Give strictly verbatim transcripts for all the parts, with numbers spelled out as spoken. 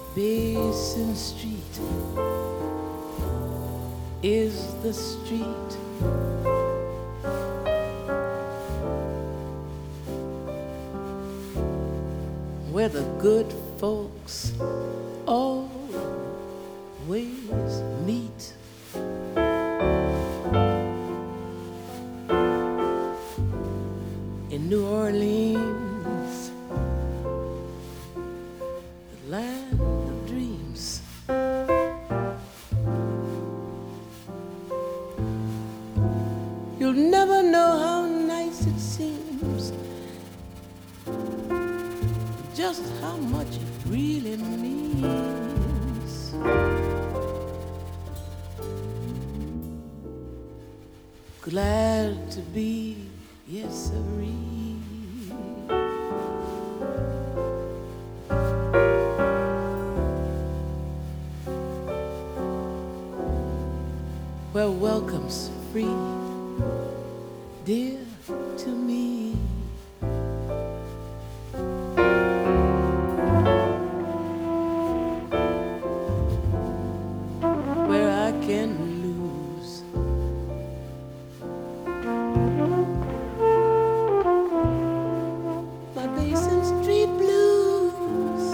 Basin Street is the street where the good folks always meet. In New Orleans, the land of dreams, you'll never know how nice it seems, just how much it really means. Glad to be, yes, sirree. Where welcome's free, dear to me. Where I can lose my Basin Street blues.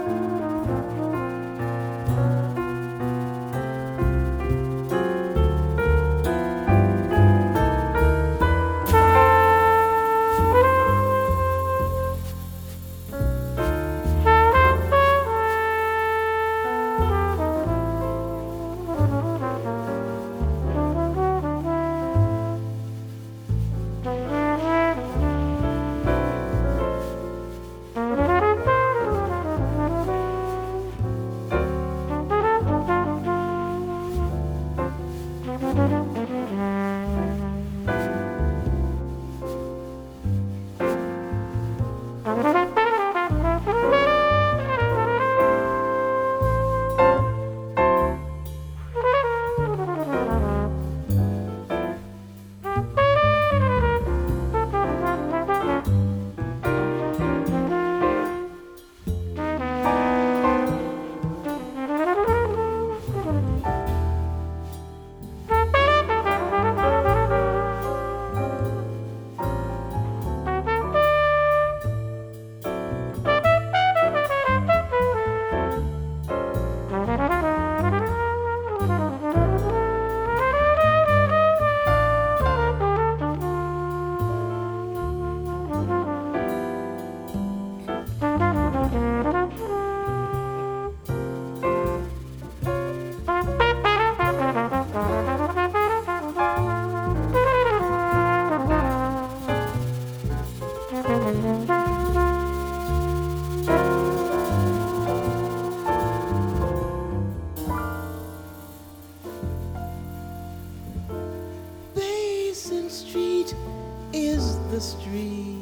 Basin Street is the street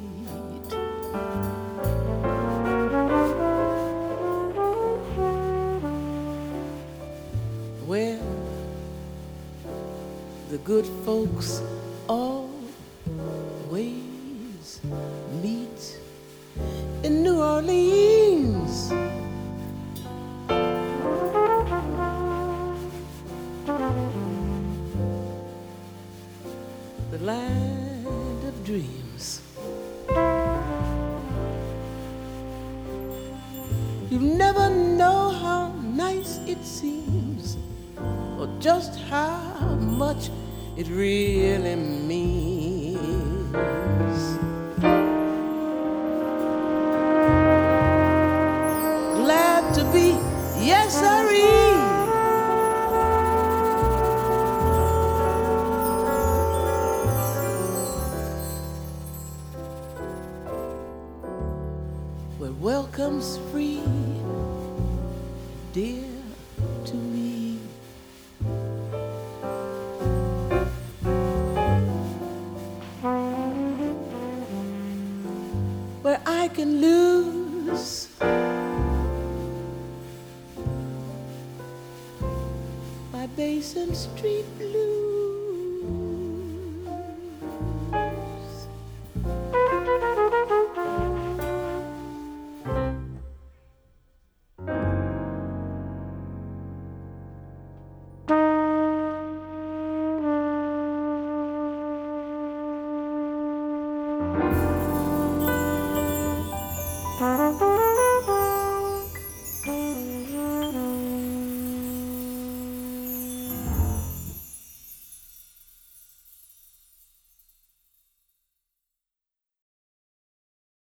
where the good folks always meet. In New Orleans, the land of dreams, you never know how nice it seems, or just how much it really means. Glad to be, yes, sirree. Where welcome's free, dear to me. Where I can lose my Basin Street blues.